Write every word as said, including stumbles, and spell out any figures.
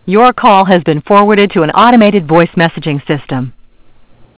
Your call has been forwarded to an automated voice messaging system.